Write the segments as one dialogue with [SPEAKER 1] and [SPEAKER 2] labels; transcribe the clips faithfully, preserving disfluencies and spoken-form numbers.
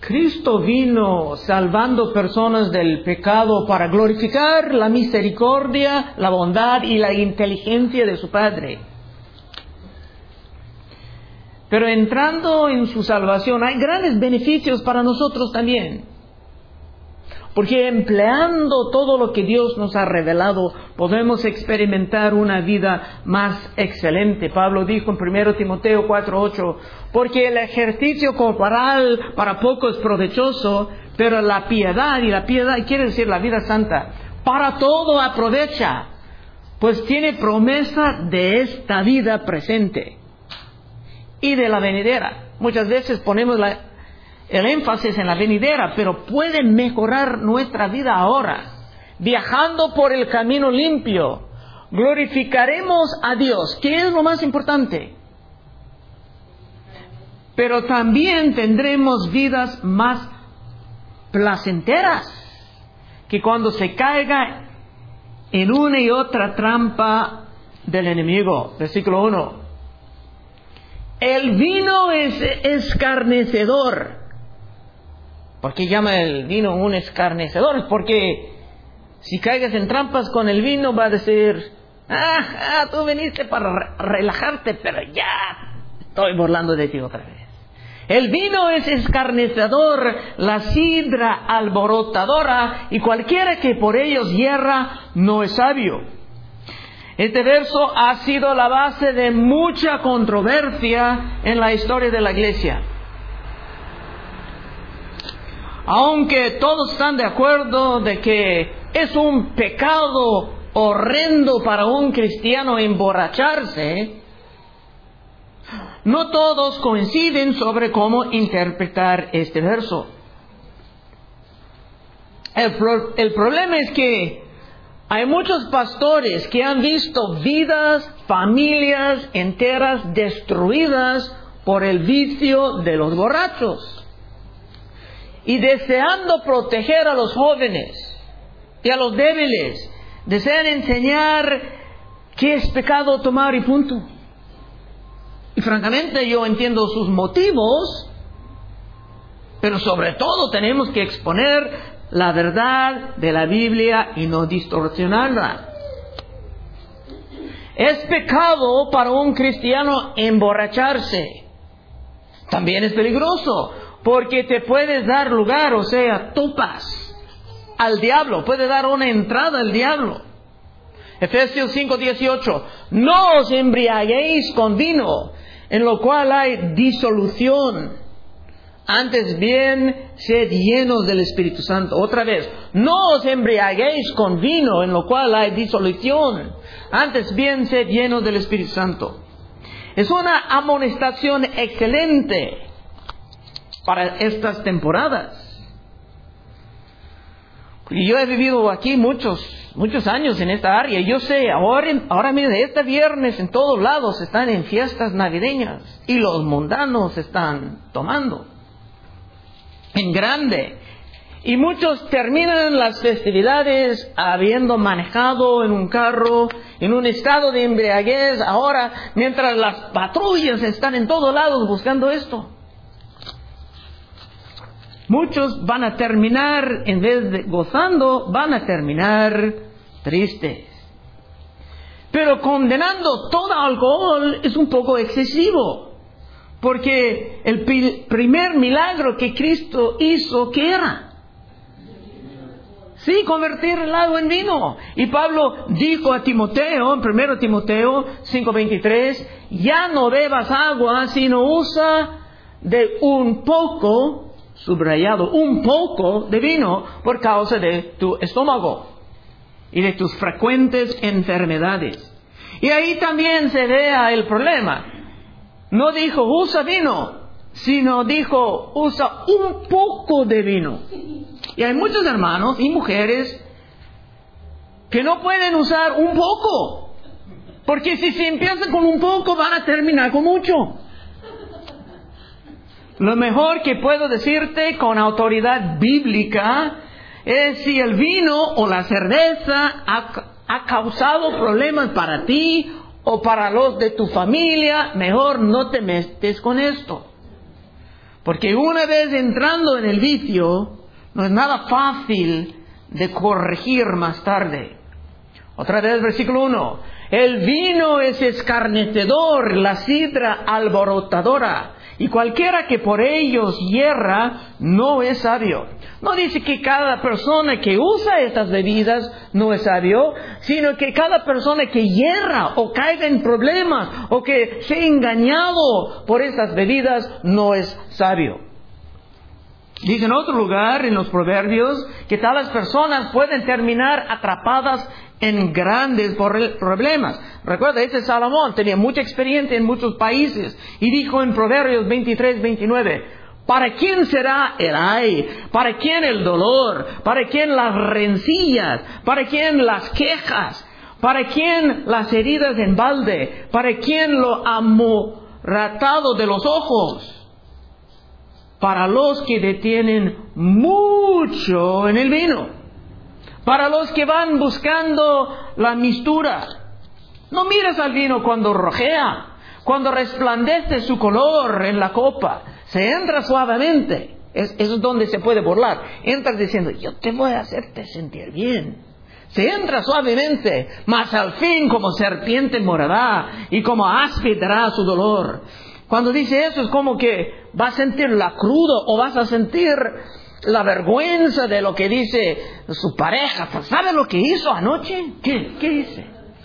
[SPEAKER 1] Cristo vino salvando personas del pecado para glorificar la misericordia, la bondad y la inteligencia de su Padre. Pero entrando en su salvación hay grandes beneficios para nosotros también. Porque empleando todo lo que Dios nos ha revelado, podemos experimentar una vida más excelente. Pablo dijo en primero Timoteo cuatro ocho, porque el ejercicio corporal para poco es provechoso, pero la piedad, y la piedad quiere decir la vida santa, para todo aprovecha, pues tiene promesa de esta vida presente y de la venidera. Muchas veces ponemos la el énfasis en la venidera, pero puede mejorar nuestra vida ahora. Viajando por el camino limpio, glorificaremos a Dios, que es lo más importante. Pero también tendremos vidas más placenteras, que cuando se caiga en una y otra trampa del enemigo. Versículo uno. El vino es escarnecedor. ¿Por qué llama el vino un escarnecedor? Porque si caigas en trampas con el vino va a decir, ah, ah tú viniste para re- relajarte, pero ya estoy burlando de ti otra vez. El vino es escarnecedor, la sidra alborotadora, y cualquiera que por ellos hierra no es sabio. Este verso ha sido la base de mucha controversia en la historia de la iglesia. Aunque todos están de acuerdo de que es un pecado horrendo para un cristiano emborracharse, no todos coinciden sobre cómo interpretar este verso. El, pro- el problema es que hay muchos pastores que han visto vidas, familias enteras destruidas por el vicio de los borrachos. Y deseando proteger a los jóvenes y a los débiles, desean enseñar qué es pecado tomar y punto. Y francamente yo entiendo sus motivos, pero sobre todo tenemos que exponer la verdad de la Biblia y no distorsionarla. Es pecado para un cristiano emborracharse. También es peligroso, porque te puedes dar lugar, o sea, topas al diablo, puede dar una entrada al diablo. Efesios cinco dieciocho, no os embriaguéis con vino, en lo cual hay disolución. Antes bien, sed llenos del Espíritu Santo. Otra vez, no os embriaguéis con vino, en lo cual hay disolución. Antes bien, sed llenos del Espíritu Santo. Es una amonestación excelente para estas temporadas. Y yo he vivido aquí muchos, muchos años en esta área. Yo sé, ahora, ahora mire, este viernes en todos lados están en fiestas navideñas y los mundanos están tomando en grande. Y muchos terminan las festividades habiendo manejado en un carro, en un estado de embriaguez, ahora mientras las patrullas están en todos lados buscando esto. Muchos van a terminar, en vez de gozando, van a terminar tristes. Pero condenando todo alcohol es un poco excesivo. Porque el pi- primer milagro que Cristo hizo, ¿qué era? Sí, convertir el agua en vino. Y Pablo dijo a Timoteo, en primero Timoteo cinco veintitrés, ya no bebas agua, sino usa de un poco, subrayado, un poco de vino por causa de tu estómago y de tus frecuentes enfermedades. Y ahí también se vea el problema. No dijo usa vino, sino dijo usa un poco de vino. Y hay muchos hermanos y mujeres que no pueden usar un poco, porque si se empieza con un poco van a terminar con mucho. Lo mejor que puedo decirte con autoridad bíblica es si el vino o la cerveza ha, ha causado problemas para ti o para los de tu familia, mejor no te metes con esto. Porque una vez entrando en el vicio, no es nada fácil de corregir más tarde. Otra vez, versículo uno. El vino es escarnecedor, la sidra alborotadora, y cualquiera que por ellos hierra no es sabio. No dice que cada persona que usa estas bebidas no es sabio, sino que cada persona que hierra o caiga en problemas o que sea engañado por estas bebidas no es sabio. Dice en otro lugar, en los Proverbios, que tales personas pueden terminar atrapadas en grandes problemas. Recuerda, ese Salomón tenía mucha experiencia en muchos países y dijo en Proverbios veintitrés, veintinueve, ¿para quién será el ay? ¿Para quién el dolor? ¿Para quién las rencillas? ¿Para quién las quejas? ¿Para quién las heridas en balde? ¿Para quién lo amoratado de los ojos? Para los que detienen mucho en el vino. Para los que van buscando la mistura. No mires al vino cuando rojea, cuando resplandece su color en la copa. Se entra suavemente. Es, eso es donde se puede burlar. Entras diciendo, yo te voy a hacerte sentir bien. Se entra suavemente, mas al fin como serpiente morará y como áspid dará su dolor. Cuando dice eso es como que vas a sentir la cruda o vas a sentir la vergüenza de lo que dice su pareja. ¿Sabe lo que hizo anoche? ¿Qué? ¿Qué dice?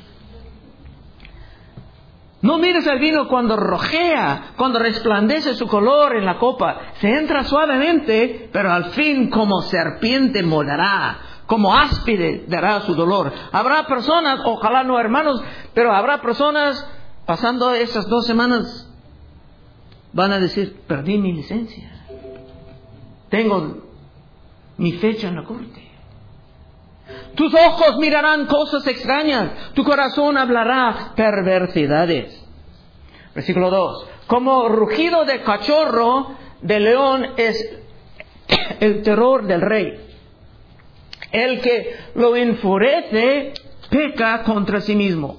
[SPEAKER 1] No mires al vino cuando rojea, cuando resplandece su color en la copa. Se entra suavemente, pero al fin como serpiente morará, como áspide dará su dolor. Habrá personas, ojalá no hermanos, pero habrá personas pasando esas dos semanas, van a decir, perdí mi licencia. Tengo mi fecha en la corte. Tus ojos mirarán cosas extrañas. Tu corazón hablará perversidades. Versículo dos. Como rugido de cachorro de león es el terror del rey. El que lo enfurece peca contra sí mismo.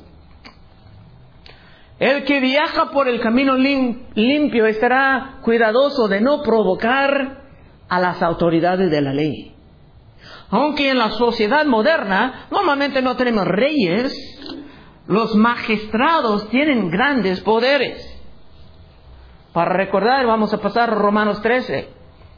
[SPEAKER 1] El que viaja por el camino lim- limpio estará cuidadoso de no provocar a las autoridades de la ley. Aunque en la sociedad moderna normalmente no tenemos reyes, los magistrados tienen grandes poderes. Para recordar, vamos a pasar a Romanos trece,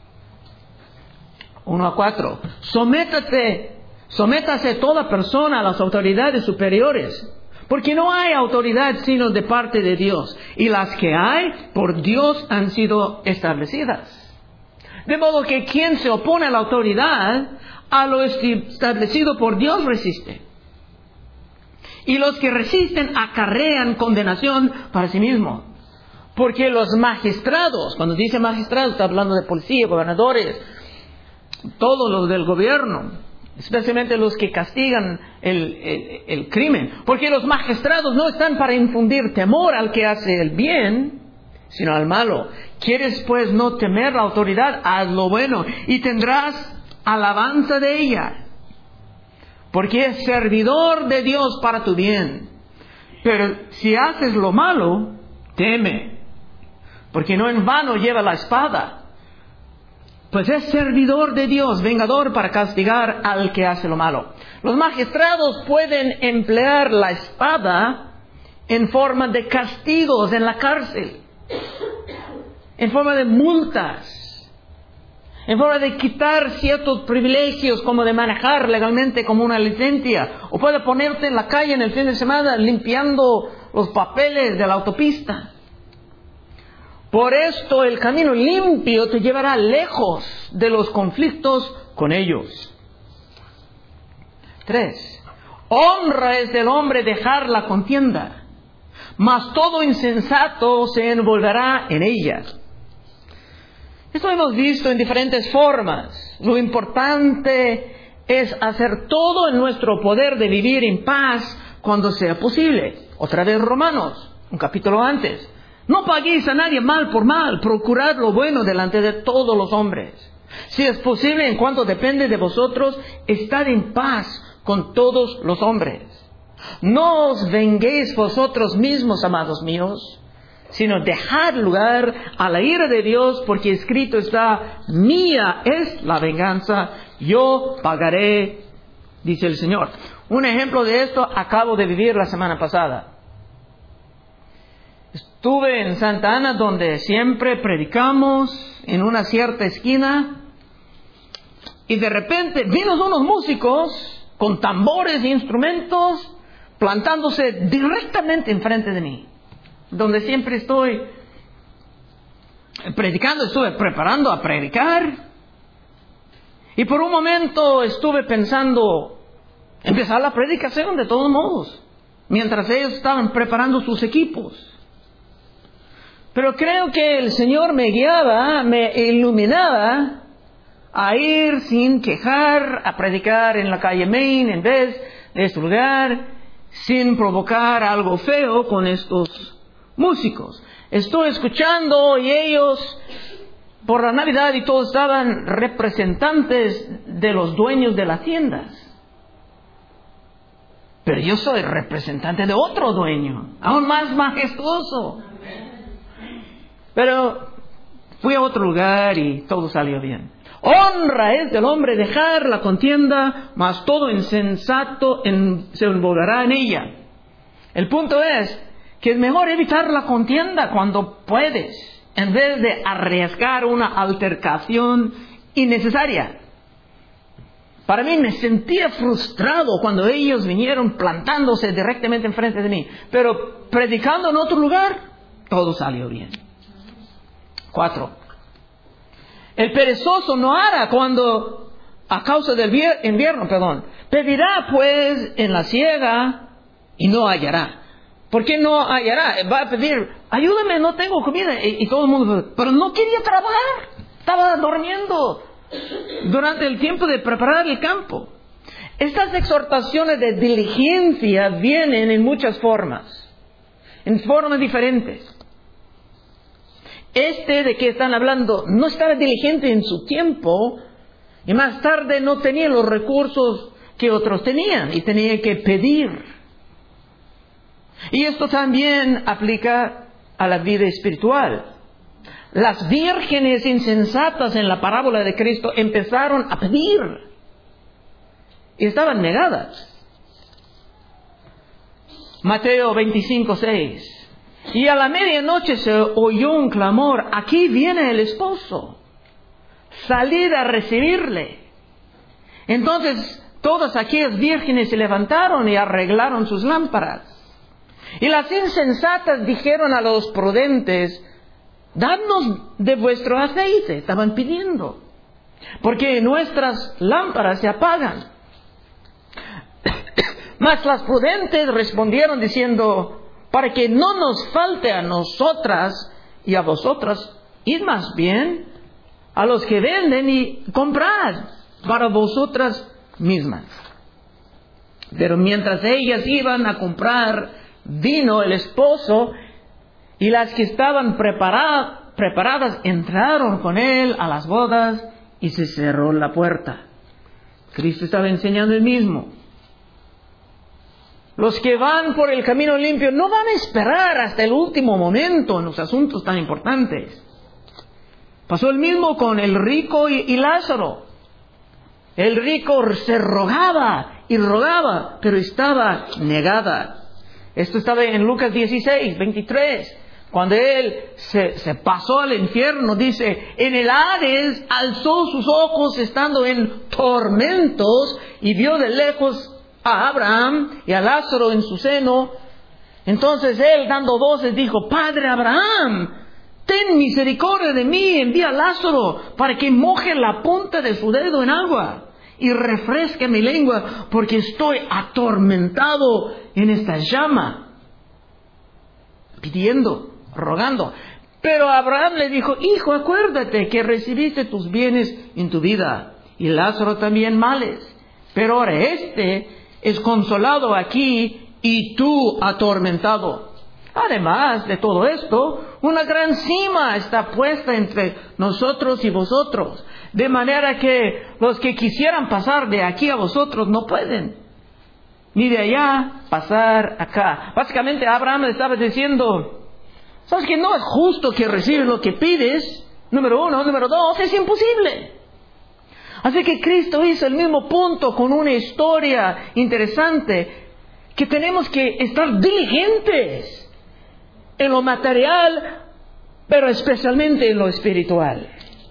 [SPEAKER 1] uno a cuatro. Sométate, sométase toda persona a las autoridades superiores, porque no hay autoridad sino de parte de Dios, y las que hay por Dios han sido establecidas. De modo que quien se opone a la autoridad, a lo establecido por Dios resiste. Y los que resisten acarrean condenación para sí mismos. Porque los magistrados, cuando dice magistrados, está hablando de policía, gobernadores, todos los del gobierno, especialmente los que castigan el, el, el crimen. Porque los magistrados no están para infundir temor al que hace el bien, sino al malo. ¿Quieres pues no temer la autoridad? Haz lo bueno y tendrás alabanza de ella, porque es servidor de Dios para tu bien. Pero si haces lo malo, teme, porque no en vano lleva la espada, pues es servidor de Dios, vengador para castigar al que hace lo malo. Los magistrados pueden emplear la espada en forma de castigos en la cárcel, en forma de multas, en forma de quitar ciertos privilegios como de manejar legalmente como una licencia, o puede ponerte en la calle en el fin de semana limpiando los papeles de la autopista. Por esto el camino limpio te llevará lejos de los conflictos con ellos. Tres. Honra es del hombre dejar la contienda, mas todo insensato se envolverá en ella. Esto hemos visto en diferentes formas. Lo importante es hacer todo en nuestro poder de vivir en paz cuando sea posible. Otra vez Romanos, un capítulo antes. No paguéis a nadie mal por mal, procurad lo bueno delante de todos los hombres. Si es posible, en cuanto depende de vosotros, estad en paz con todos los hombres. No os venguéis vosotros mismos, amados míos, sino dejad lugar a la ira de Dios, porque escrito está, mía es la venganza, yo pagaré, dice el Señor. Un ejemplo de esto acabo de vivir la semana pasada. Estuve en Santa Ana, donde siempre predicamos en una cierta esquina, y de repente vino unos músicos con tambores e instrumentos plantándose directamente enfrente de mí, donde siempre estoy predicando, estuve preparando a predicar, y por un momento estuve pensando empezar la predicación de todos modos, mientras ellos estaban preparando sus equipos. Pero creo que el Señor me guiaba, me iluminaba a ir sin quejar, a predicar en la calle Main en vez de este lugar, sin provocar algo feo con estos músicos. Estoy escuchando y ellos, por la Navidad y todo, estaban representantes de los dueños de las tiendas. Pero yo soy representante de otro dueño, aún más majestuoso. Pero fui a otro lugar y todo salió bien. Honra es del hombre dejar la contienda, mas todo insensato en, se envolverá en ella. El punto es que es mejor evitar la contienda cuando puedes, en vez de arriesgar una altercación innecesaria. Para mí, me sentía frustrado cuando ellos vinieron plantándose directamente enfrente de mí. Pero predicando en otro lugar, todo salió bien. Cuatro. El perezoso no hará cuando, a causa del invierno, perdón, pedirá pues en la siega y no hallará. ¿Por qué no hallará? Va a pedir, ayúdame, no tengo comida. Y, y todo el mundo, pero no quería trabajar, estaba durmiendo durante el tiempo de preparar el campo. Estas exhortaciones de diligencia vienen en muchas formas, en formas diferentes. Este de que están hablando no estaba diligente en su tiempo, y más tarde no tenía los recursos que otros tenían y tenía que pedir. Y esto también aplica a la vida espiritual. Las vírgenes insensatas en la parábola de Cristo empezaron a pedir y estaban negadas. Mateo veinticinco, seis. Y a la medianoche se oyó un clamor, aquí viene el esposo, salid a recibirle. Entonces todas aquellas vírgenes se levantaron y arreglaron sus lámparas. Y las insensatas dijeron a los prudentes, dadnos de vuestro aceite, estaban pidiendo, porque nuestras lámparas se apagan. Mas las prudentes respondieron diciendo, para que no nos falte a nosotras y a vosotras, id más bien a los que venden y comprad para vosotras mismas. Pero mientras ellas iban a comprar, vino el esposo, y las que estaban preparadas, preparadas entraron con él a las bodas y se cerró la puerta. Cristo estaba enseñando el mismo. Los que van por el camino limpio no van a esperar hasta el último momento en los asuntos tan importantes. Pasó el mismo con el rico y, y Lázaro. El rico se rogaba y rogaba, pero estaba negada. Esto estaba en Lucas dieciséis, veintitrés. Cuando él se, se pasó al infierno, dice, en el Hades alzó sus ojos estando en tormentos y vio de lejos a Abraham y a Lázaro en su seno. Entonces él, dando voces, dijo, Padre Abraham, ten misericordia de mí, envía a Lázaro para que moje la punta de su dedo en agua y refresque mi lengua, porque estoy atormentado en esta llama. Pidiendo, rogando. Pero Abraham le dijo, hijo, acuérdate que recibiste tus bienes en tu vida y Lázaro también males. Pero ahora este es consolado aquí y tú atormentado. Además de todo esto, una gran cima está puesta entre nosotros y vosotros, de manera que los que quisieran pasar de aquí a vosotros no pueden, ni de allá pasar acá. Básicamente Abraham le estaba diciendo, ¿Sabes que no es justo que recibes lo que pides? Número uno. Número dos, es imposible. Así que Cristo hizo el mismo punto con una historia interesante, que tenemos que estar diligentes en lo material, pero especialmente en lo espiritual.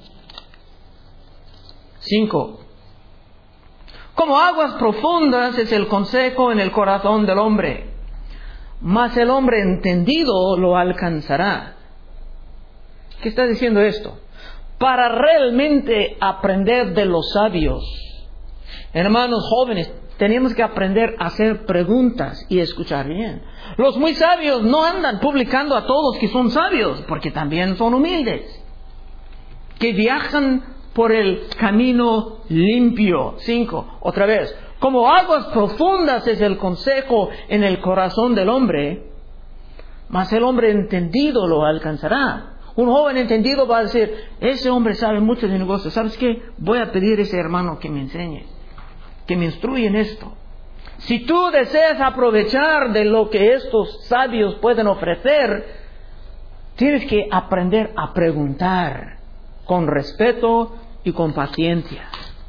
[SPEAKER 1] Cinco. Como aguas profundas es el consejo en el corazón del hombre, mas el hombre entendido lo alcanzará. ¿Qué está diciendo esto? Para realmente aprender de los sabios, hermanos jóvenes, tenemos que aprender a hacer preguntas y escuchar bien. Los muy sabios no andan publicando a todos que son sabios, porque también son humildes, que viajan por el camino limpio. Cinco, otra vez. Como aguas profundas es el consejo en el corazón del hombre, mas el hombre entendido lo alcanzará. Un joven entendido va a decir, ese hombre sabe mucho de negocios. ¿Sabes qué? Voy a pedir a ese hermano que me enseñe, que me instruya en esto. Si tú deseas aprovechar de lo que estos sabios pueden ofrecer, tienes que aprender a preguntar con respeto y con paciencia.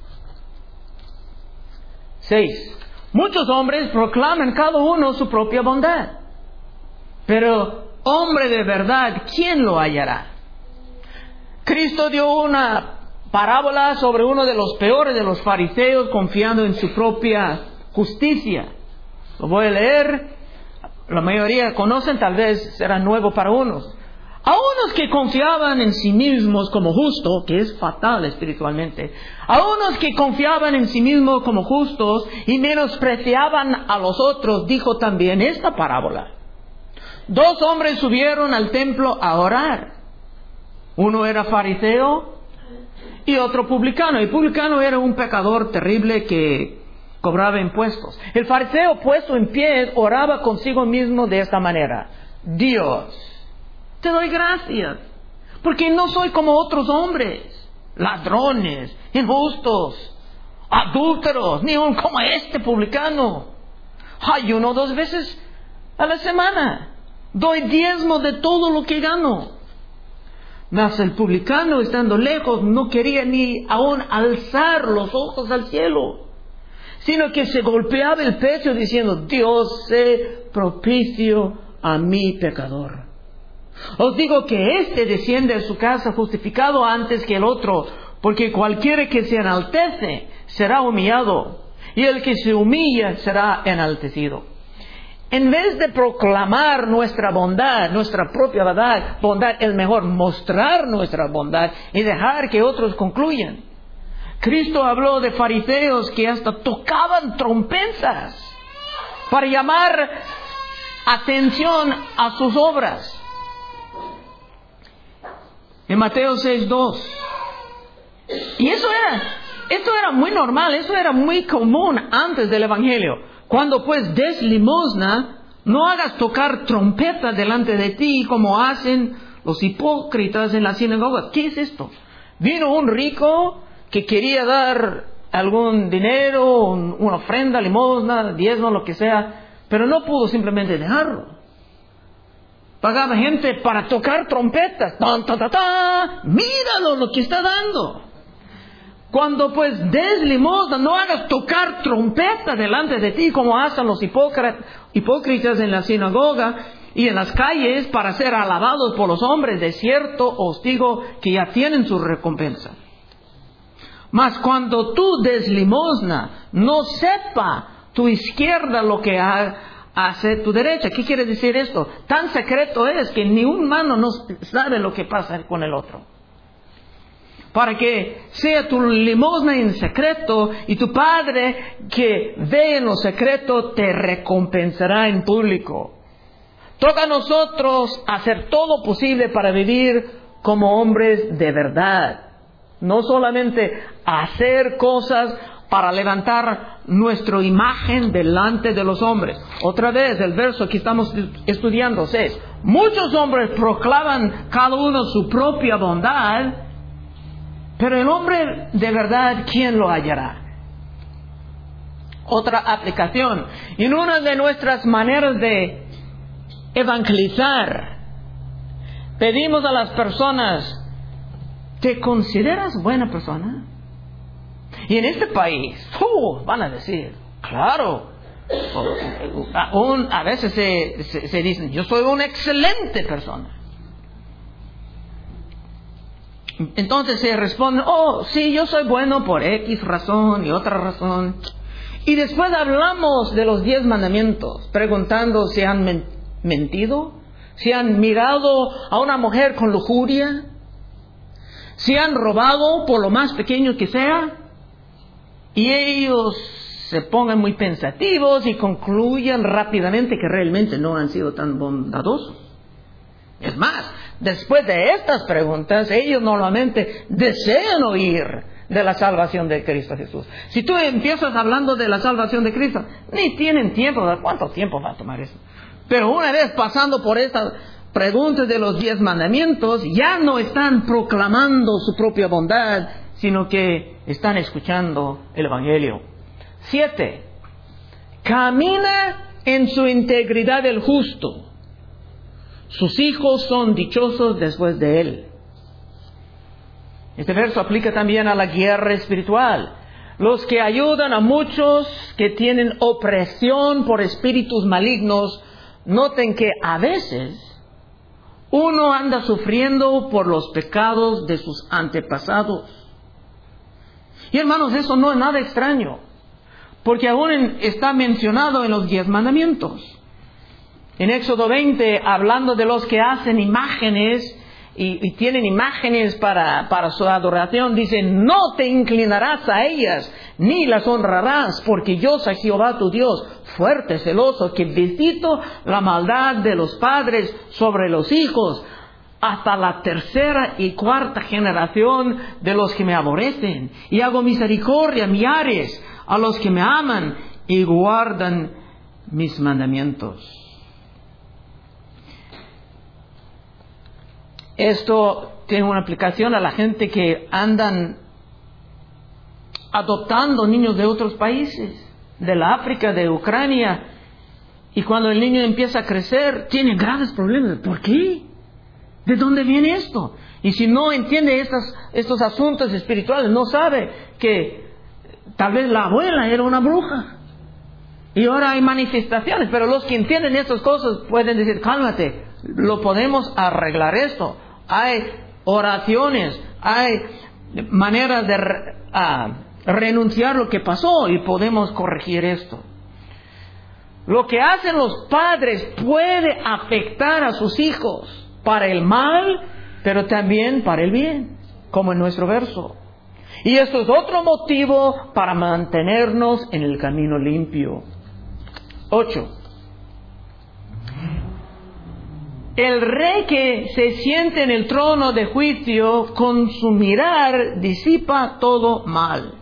[SPEAKER 1] Seis. Muchos hombres proclaman cada uno su propia bondad, pero hombre de verdad, ¿quién lo hallará? Cristo dio una parábola sobre uno de los peores de los fariseos confiando en su propia justicia. Lo voy a leer. La mayoría conocen, tal vez será nuevo para unos. A unos que confiaban en sí mismos como justos, que es fatal espiritualmente, a unos que confiaban en sí mismos como justos y menospreciaban a los otros, dijo también esta parábola. Dos hombres subieron al templo a orar. Uno era fariseo y otro publicano. El publicano era un pecador terrible que cobraba impuestos. El fariseo, puesto en pie, oraba consigo mismo de esta manera: Dios, te doy gracias, porque no soy como otros hombres, ladrones, injustos, adúlteros, ni aun como este publicano. Ayuno dos veces a la semana. Doy diezmo de todo lo que gano. Mas el publicano, estando lejos, no quería ni aún alzar los ojos al cielo, sino que se golpeaba el pecho diciendo: Dios, sé propicio a mi pecador. Os digo que éste desciende a su casa justificado antes que el otro, porque cualquiera que se enaltece será humillado, y el que se humilla será enaltecido. En vez de proclamar nuestra bondad, nuestra propia bondad, bondad, es mejor mostrar nuestra bondad y dejar que otros concluyan. Cristo habló de fariseos que hasta tocaban trompetas para llamar atención a sus obras. En Mateo seis dos. Y eso era, esto era muy normal, eso era muy común antes del Evangelio. Cuando pues des limosna, no hagas tocar trompeta delante de ti como hacen los hipócritas en las sinagogas. ¿Qué es esto? Vino un rico que quería dar algún dinero, un, una ofrenda, limosna, diezmo, lo que sea, pero no pudo simplemente dejarlo. Pagaba gente para tocar trompetas. ¡Tan, tan, tan, tan! ¡Míralo lo que está dando! Cuando pues des limosna, no hagas tocar trompeta delante de ti como hacen los hipócritas en la sinagoga y en las calles para ser alabados por los hombres. De cierto os digo que ya tienen su recompensa. Mas cuando tú des limosna, no sepa tu izquierda lo que hace tu derecha. ¿Qué quiere decir esto? Tan secreto es que ni un mano no sabe lo que pasa con el otro. Para que sea tu limosna en secreto, y tu Padre que ve en lo secreto te recompensará en público. Toca a nosotros hacer todo posible para vivir como hombres de verdad. No solamente hacer cosas para levantar nuestra imagen delante de los hombres. Otra vez, el verso que estamos estudiando es: muchos hombres proclaman cada uno su propia bondad, pero el hombre de verdad, ¿quién lo hallará? Otra aplicación. En una de nuestras maneras de evangelizar pedimos a las personas, ¿te consideras buena persona? Y en este país, uh, van a decir, claro, aún a veces se, se, se dicen, yo soy una excelente persona. Entonces se responde, oh, sí, yo soy bueno por X razón y otra razón. Y después hablamos de los diez mandamientos, preguntando si han men- mentido, si han mirado a una mujer con lujuria, si han robado por lo más pequeño que sea. Y ellos se pongan muy pensativos y concluyan rápidamente que realmente no han sido tan bondadosos. Es más, después de estas preguntas, ellos normalmente desean oír de la salvación de Cristo Jesús. Si tú empiezas hablando de la salvación de Cristo, ni tienen tiempo. ¿Cuánto tiempo va a tomar eso? Pero una vez pasando por estas preguntas de los diez mandamientos, ya no están proclamando su propia bondad, sino que están escuchando el Evangelio. Siete. Camina en su integridad el justo. Sus hijos son dichosos después de él. Este verso aplica también a la guerra espiritual. Los que ayudan a muchos que tienen opresión por espíritus malignos, noten que a veces uno anda sufriendo por los pecados de sus antepasados. Y hermanos, eso no es nada extraño, porque aún en, está mencionado en los diez mandamientos. En Éxodo veinte, hablando de los que hacen imágenes y, y tienen imágenes para, para su adoración, dice, no te inclinarás a ellas, ni las honrarás, porque yo soy Jehová tu Dios, fuerte, celoso, que visito la maldad de los padres sobre los hijos, hasta la tercera y cuarta generación de los que me aborrecen, y hago misericordia millares a los que me aman y guardan mis mandamientos. Esto tiene una aplicación a la gente que andan adoptando niños de otros países, de la África, de Ucrania, y cuando el niño empieza a crecer, tiene graves problemas. ¿Por qué? ¿De dónde viene esto? Y si no entiende estas, estos asuntos espirituales, no sabe que tal vez la abuela era una bruja. Y ahora hay manifestaciones, pero los que entienden estas cosas pueden decir, cálmate, lo podemos arreglar esto. Hay oraciones, hay maneras de uh, renunciar lo que pasó y podemos corregir esto. Lo que hacen los padres puede afectar a sus hijos para el mal, pero también para el bien, como en nuestro verso. Y esto es otro motivo para mantenernos en el camino limpio. Ocho. El rey que se siente en el trono de juicio, con su mirar disipa todo mal.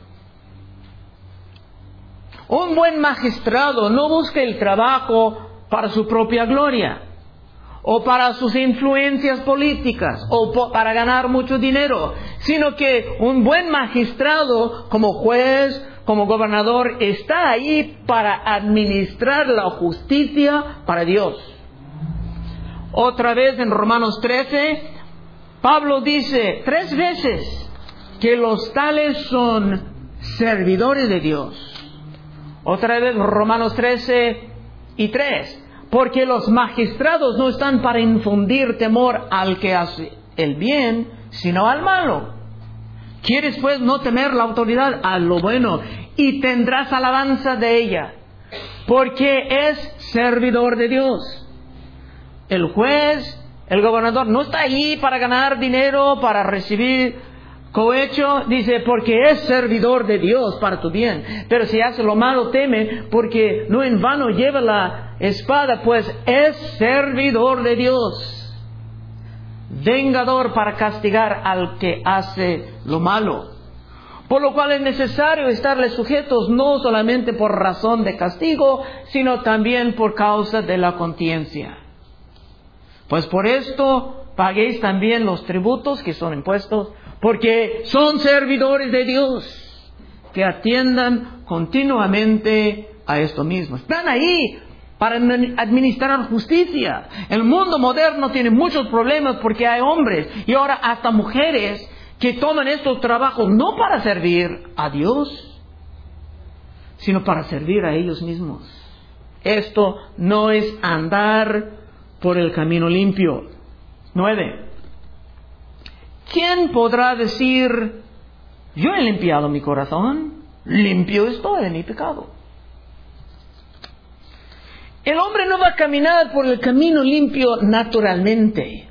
[SPEAKER 1] Un buen magistrado no busca el trabajo para su propia gloria, o para sus influencias políticas, o po- para ganar mucho dinero, sino que un buen magistrado, como juez, como gobernador, está ahí para administrar la justicia para Dios. Otra vez en Romanos trece, Pablo dice tres veces que los tales son servidores de Dios. Otra vez Romanos trece y tres. Porque los magistrados no están para infundir temor al que hace el bien, sino al malo. ¿Quieres pues no temer la autoridad? A lo bueno, y tendrás alabanza de ella, porque es servidor de Dios. El juez, el gobernador, no está allí para ganar dinero, para recibir cohecho, dice, porque es servidor de Dios para tu bien. Pero si hace lo malo, teme, porque no en vano lleva la espada, pues es servidor de Dios, vengador para castigar al que hace lo malo. Por lo cual es necesario estarles sujetos, no solamente por razón de castigo, sino también por causa de la conciencia. Pues por esto paguéis también los tributos que son impuestos, porque son servidores de Dios, que atiendan continuamente a esto mismo. Están ahí para administrar justicia. El mundo moderno tiene muchos problemas porque hay hombres y ahora hasta mujeres que toman estos trabajos no para servir a Dios, sino para servir a ellos mismos. Esto no es andar por el camino limpio. Nueve. ¿Quién podrá decir, yo he limpiado mi corazón, limpio estoy de mi pecado? El hombre no va a caminar por el camino limpio naturalmente.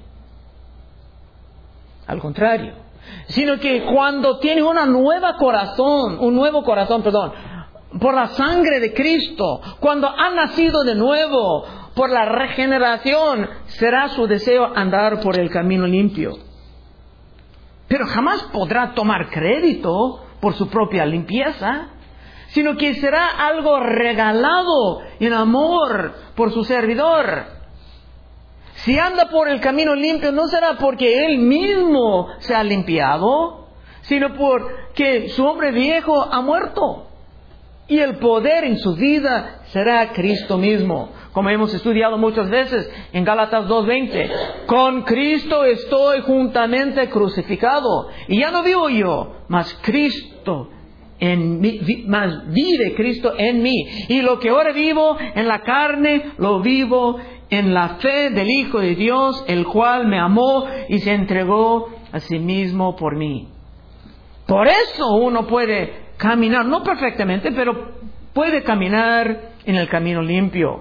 [SPEAKER 1] Al contrario, sino que cuando tiene una nueva corazón, un nuevo corazón, perdón, por la sangre de Cristo, cuando ha nacido de nuevo por la regeneración, será su deseo andar por el camino limpio. Pero jamás podrá tomar crédito por su propia limpieza, sino que será algo regalado en amor por su servidor. Si anda por el camino limpio, no será porque él mismo se ha limpiado, sino porque su hombre viejo ha muerto. Y el poder en su vida será Cristo mismo. Como hemos estudiado muchas veces en Gálatas dos veinte. Con Cristo estoy juntamente crucificado. Y ya no vivo yo, mas Cristo en mí, mas vive Cristo en mí. Y lo que ahora vivo en la carne, lo vivo en la fe del Hijo de Dios, el cual me amó y se entregó a sí mismo por mí. Por eso uno puede caminar, no perfectamente, pero puede caminar en el camino limpio.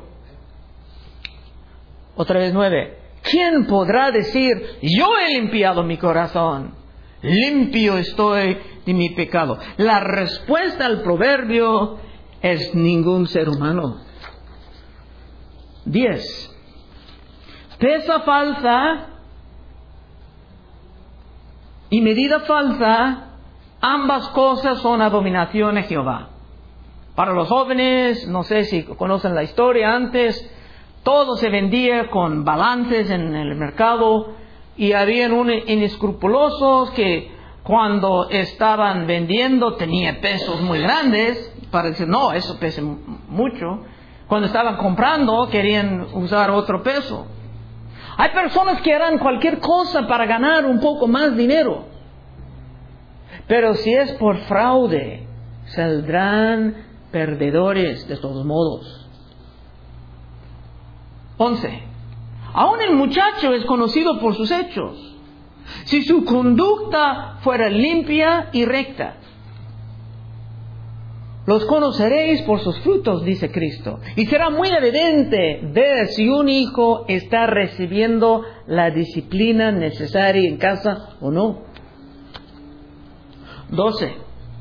[SPEAKER 1] Otra vez nueve. ¿Quién podrá decir, yo he limpiado mi corazón, limpio estoy de mi pecado? La respuesta al proverbio es ningún ser humano. Diez. Pesa falsa y medida falsa, ambas cosas son abominación a Jehová. Para los jóvenes, no sé si conocen la historia antes, todo se vendía con balances en el mercado y habían unos inescrupulosos que cuando estaban vendiendo tenía pesos muy grandes para decir, no, eso pesa mucho. Cuando estaban comprando querían usar otro peso. Hay personas que harán cualquier cosa para ganar un poco más dinero. Pero si es por fraude, saldrán perdedores de todos modos. Once. Aún el muchacho es conocido por sus hechos. Si su conducta fuera limpia y recta, los conoceréis por sus frutos, dice Cristo. Y será muy evidente ver si un hijo está recibiendo la disciplina necesaria en casa o no. doce.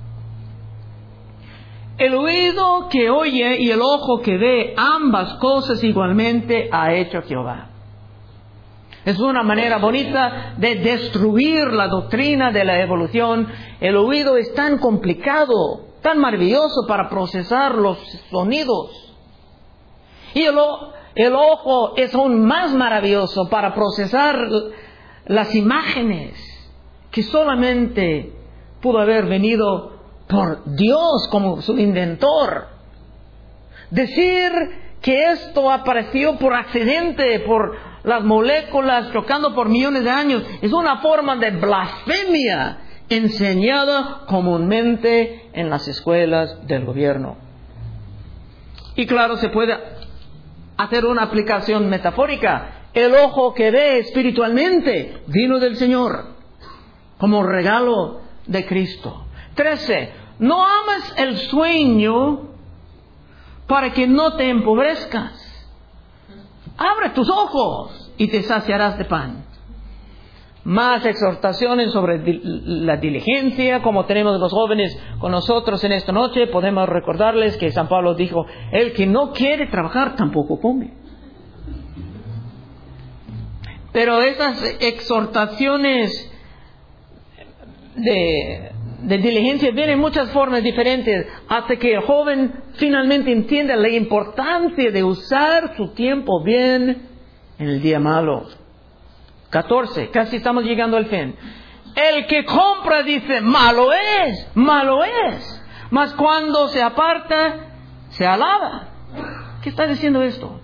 [SPEAKER 1] El oído que oye y el ojo que ve, ambas cosas igualmente ha hecho Jehová. Es una manera bonita de destruir la doctrina de la evolución. El oído es tan complicado, tan maravilloso para procesar los sonidos. Y el, el ojo es aún más maravilloso para procesar las imágenes que solamente pudo haber venido por Dios como su inventor. Decir que esto apareció por accidente, por las moléculas chocando por millones de años, es una forma de blasfemia enseñada comúnmente en las escuelas del gobierno. Y claro, se puede hacer una aplicación metafórica. El ojo que ve espiritualmente vino del Señor como regalo de Cristo. trece. No ames el sueño para que no te empobrezcas. Abre tus ojos y te saciarás de pan. Más exhortaciones sobre la diligencia, como tenemos los jóvenes con nosotros en esta noche. Podemos recordarles que San Pablo dijo, el que no quiere trabajar tampoco come. Pero esas exhortaciones de, de diligencia vienen en muchas formas diferentes, hasta que el joven finalmente entienda la importancia de usar su tiempo bien en el día malo. catorce. Casi estamos llegando al fin. El que compra dice, malo es, malo es. Mas cuando se aparta, se alaba. ¿Qué está diciendo esto?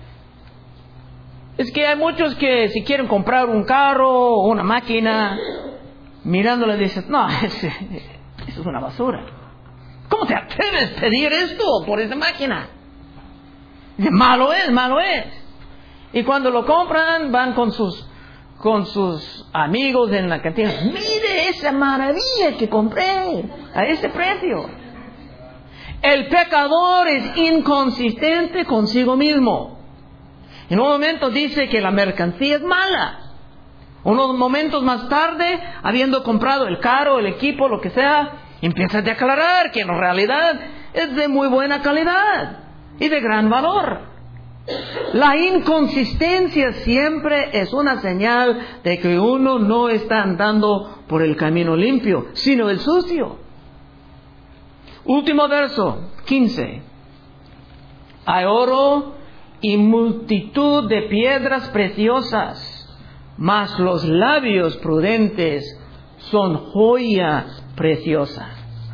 [SPEAKER 1] Es que hay muchos que si quieren comprar un carro o una máquina, mirándole dicen, no, eso es una basura. ¿Cómo te atreves a pedir esto por esa máquina? Dice, malo es, malo es. Y cuando lo compran, van con sus, con sus amigos en la cantina. Mire esa maravilla que compré a ese precio. El pecador es inconsistente consigo mismo. En un momento dice que la mercancía es mala. Unos momentos más tarde, habiendo comprado el carro, el equipo, lo que sea, empieza a declarar que en realidad es de muy buena calidad y de gran valor. La inconsistencia siempre es una señal de que uno no está andando por el camino limpio, sino el sucio. Último verso, quince. Hay oro y multitud de piedras preciosas, mas los labios prudentes son joya preciosa.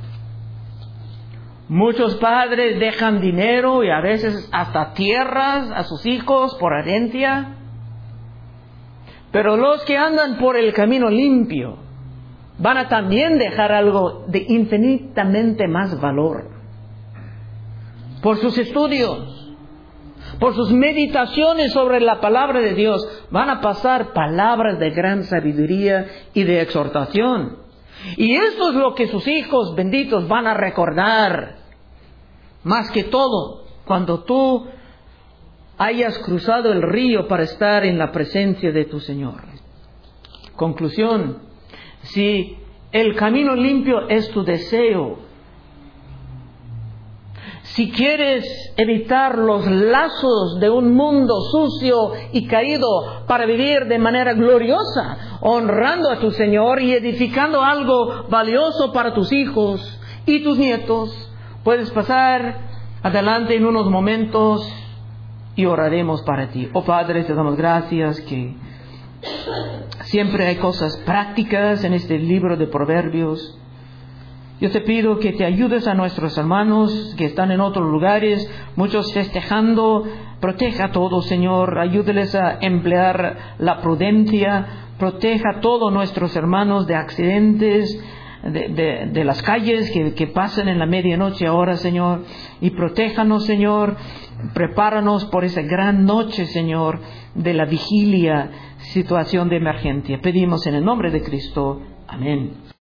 [SPEAKER 1] Muchos padres dejan dinero y a veces hasta tierras a sus hijos por herencia, pero los que andan por el camino limpio van a también dejar algo de infinitamente más valor. Por sus estudios, por sus meditaciones sobre la palabra de Dios, van a pasar palabras de gran sabiduría y de exhortación. Y esto es lo que sus hijos benditos van a recordar. Más que todo, cuando tú hayas cruzado el río para estar en la presencia de tu Señor. Conclusión: si el camino limpio es tu deseo, si quieres evitar los lazos de un mundo sucio y caído para vivir de manera gloriosa, honrando a tu Señor y edificando algo valioso para tus hijos y tus nietos, puedes pasar adelante en unos momentos y oraremos para ti. Oh Padre, te damos gracias que siempre hay cosas prácticas en este libro de Proverbios. Yo te pido que te ayudes a nuestros hermanos que están en otros lugares, muchos festejando. Proteja a todos, Señor. Ayúdeles a emplear la prudencia. Proteja a todos nuestros hermanos de accidentes, de, de, de las calles que, que pasan en la medianoche ahora, Señor. Y protéjanos, Señor. Prepáranos por esa gran noche, Señor, de la vigilia, situación de emergencia. Pedimos en el nombre de Cristo. Amén.